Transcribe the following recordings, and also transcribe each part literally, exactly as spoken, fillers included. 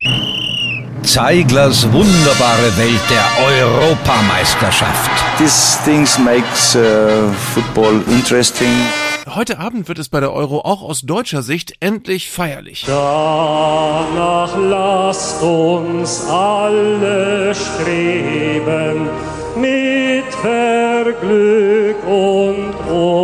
Zeiglers wunderbare Welt der Europameisterschaft. These things makes uh, football interesting. Heute Abend wird es bei der Euro auch aus deutscher Sicht endlich feierlich. Danach lasst uns alle streben, mit Verglück und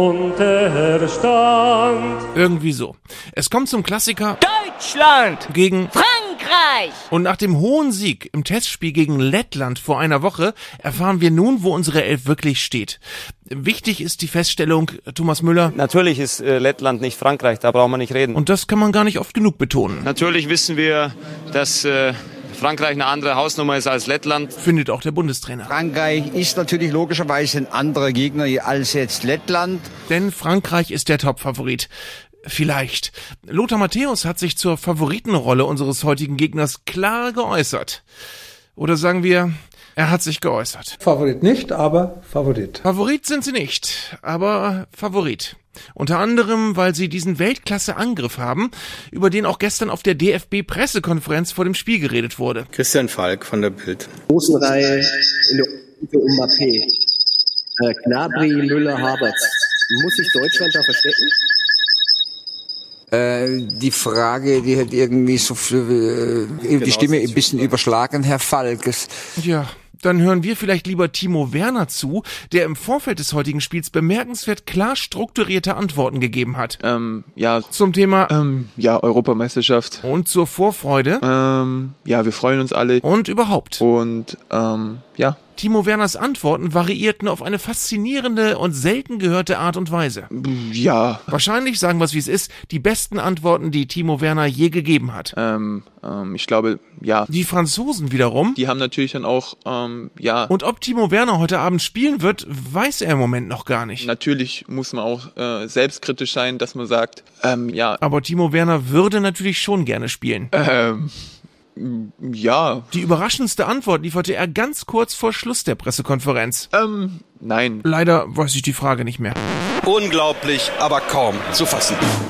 Unterstand. Irgendwie so. Es kommt zum Klassiker Deutschland gegen Frankreich. Und nach dem hohen Sieg im Testspiel gegen Lettland vor einer Woche erfahren wir nun, wo unsere Elf wirklich steht. Wichtig ist die Feststellung, Thomas Müller. Natürlich ist äh, Lettland nicht Frankreich, da brauchen wir nicht reden. Und das kann man gar nicht oft genug betonen. Natürlich wissen wir, dass äh, Frankreich eine andere Hausnummer ist als Lettland. Findet auch der Bundestrainer. Frankreich ist natürlich logischerweise ein anderer Gegner als jetzt Lettland. Denn Frankreich ist der Top-Favorit. Vielleicht. Lothar Matthäus hat sich zur Favoritenrolle unseres heutigen Gegners klar geäußert. Oder sagen wir, er hat sich geäußert. Favorit nicht, aber Favorit. Favorit sind sie nicht, aber Favorit. Unter anderem, weil sie diesen Weltklasse-Angriff haben, über den auch gestern auf der D F B-Pressekonferenz vor dem Spiel geredet wurde. Christian Falk von der Bild. Großenreihe in der um Mbappé. Äh, Gnabry, Müller, Havertz. Muss sich Deutschland da verstecken? Die Frage, die hat irgendwie so für, äh, die Stimme ein bisschen überschlagen, Herr Falkes. Ja, dann hören wir vielleicht lieber Timo Werner zu, der im Vorfeld des heutigen Spiels bemerkenswert klar strukturierte Antworten gegeben hat. Ähm, ja. Zum Thema, ähm, ja, Europameisterschaft. Und zur Vorfreude. Ähm, ja, wir freuen uns alle. Und überhaupt. Und, ähm, ja. Timo Werners Antworten variierten auf eine faszinierende und selten gehörte Art und Weise. Ja. Wahrscheinlich, sagen wir es wie es ist, die besten Antworten, die Timo Werner je gegeben hat. Ähm, ähm, ich glaube, ja. Die Franzosen wiederum. Die haben natürlich dann auch, ähm, ja. Und ob Timo Werner heute Abend spielen wird, weiß er im Moment noch gar nicht. Natürlich muss man auch äh, selbstkritisch sein, dass man sagt, ähm, ja. Aber Timo Werner würde natürlich schon gerne spielen. Ähm. Ja. Die überraschendste Antwort lieferte er ganz kurz vor Schluss der Pressekonferenz. Ähm, nein. Leider weiß ich die Frage nicht mehr. Unglaublich, aber kaum zu fassen.